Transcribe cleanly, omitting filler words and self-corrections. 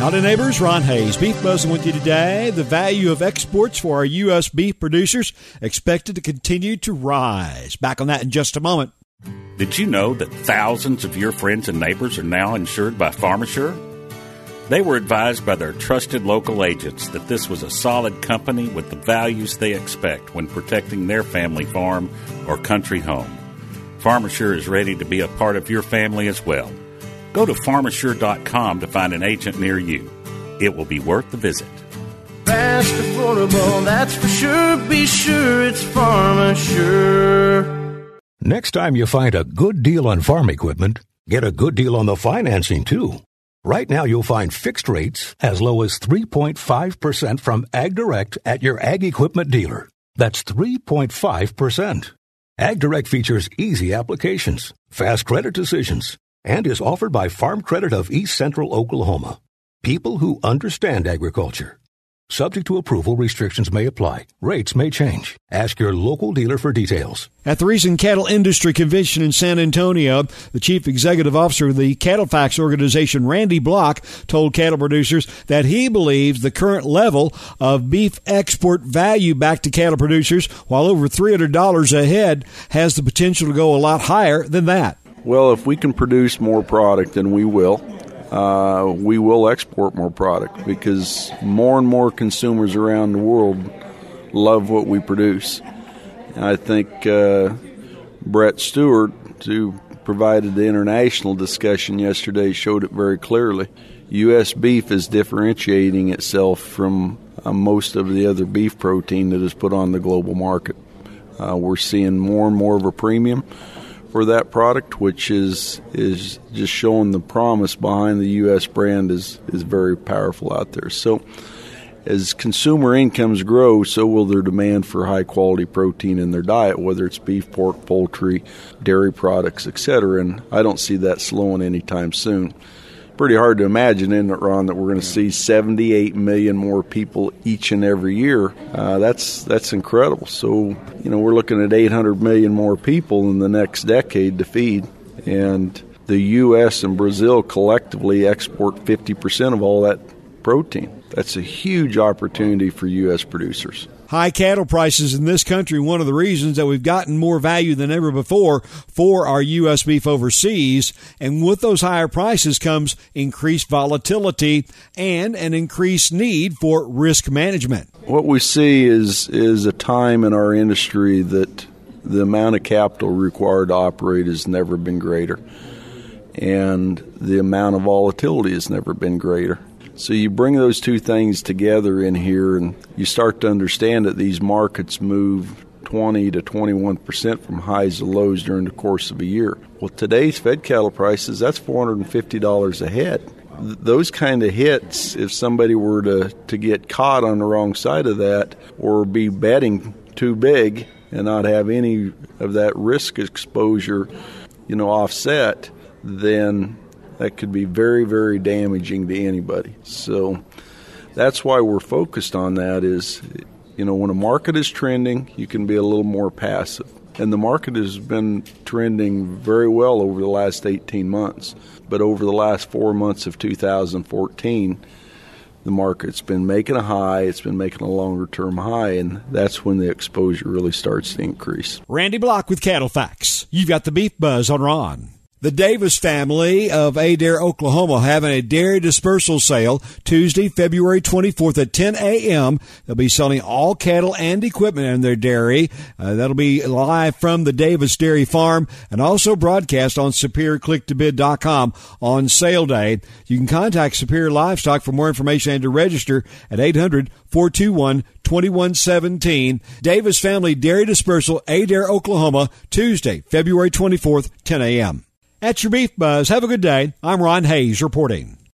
Howdy, neighbors. Ron Hayes, Beef Buzzing with you today. The value of exports for our U.S. beef producers expected to continue to rise. Back on that in just a moment. Did you know that thousands of your friends and neighbors are now insured by PharmaSure? They were advised by their trusted local agents that this was a solid company with the values they expect when protecting their family farm or country home. PharmaSure is ready to be a part of your family as well. Go to PharmaSure.com to find an agent near you. It will be worth the visit. Fast, affordable, that's for sure. Be sure it's PharmaSure. Next time you find a good deal on farm equipment, get a good deal on the financing, too. Right now you'll find fixed rates as low as 3.5% from AgDirect at your ag equipment dealer. That's 3.5%. AgDirect features easy applications, fast credit decisions, and is offered by Farm Credit of East Central Oklahoma. People who understand agriculture. Subject to approval, restrictions may apply. Rates may change. Ask your local dealer for details. At the recent Cattle Industry Convention in San Antonio, the Chief Executive Officer of the CattleFax organization, Randy Block, told cattle producers that he believes the current level of beef export value back to cattle producers, while over $300 a head, has the potential to go a lot higher than that. Well, if we can produce more product, then we will export more product because more and more consumers around the world love what we produce. And I think Brett Stewart, who provided the international discussion yesterday, showed it very clearly. U.S. beef is differentiating itself from most of the other beef protein that is put on the global market. We're seeing more and more of a premium for that product, which is just showing the promise behind the U.S. brand is very powerful out there. So as consumer incomes grow, so will their demand for high-quality protein in their diet, whether it's beef, pork, poultry, dairy products, etc. And I don't see that slowing anytime soon. Pretty hard to imagine, isn't it, Ron, that we're going to see 78 million more people each and every year. That's incredible. So, we're looking at 800 million more people in the next decade to feed. And the U.S. and Brazil collectively export 50% of all that protein. That's a huge opportunity for U.S. producers. High cattle prices in this country, one of the reasons that we've gotten more value than ever before for our U.S. beef overseas. And with those higher prices comes increased volatility and an increased need for risk management. What we see is a time in our industry that the amount of capital required to operate has never been greater. And the amount of volatility has never been greater. So you bring those two things together in here and you start to understand that these markets move 20 to 21% from highs to lows during the course of a year. Well, today's fed cattle prices, that's $450 a head. Those kind of hits, if somebody were to get caught on the wrong side of that or be betting too big and not have any of that risk exposure, offset, then that could be very, very damaging to anybody. So that's why we're focused on that is, when a market is trending, you can be a little more passive. And the market has been trending very well over the last 18 months. But over the last 4 months of 2014, the market's been making a high, it's been making a longer-term high, and that's when the exposure really starts to increase. Randy Block with CattleFax. You've got the Beef Buzz on Ron. The Davis family of Adair, Oklahoma, having a dairy dispersal sale Tuesday, February 24th at 10 a.m. They'll be selling all cattle and equipment in their dairy. That'll be live from the Davis Dairy Farm and also broadcast on SuperiorClickToBid.com on sale day. You can contact Superior Livestock for more information and to register at 800-421-2117. Davis Family Dairy Dispersal, Adair, Oklahoma, Tuesday, February 24th, 10 a.m. That's your Beef Buzz. Have a good day. I'm Ron Hayes reporting.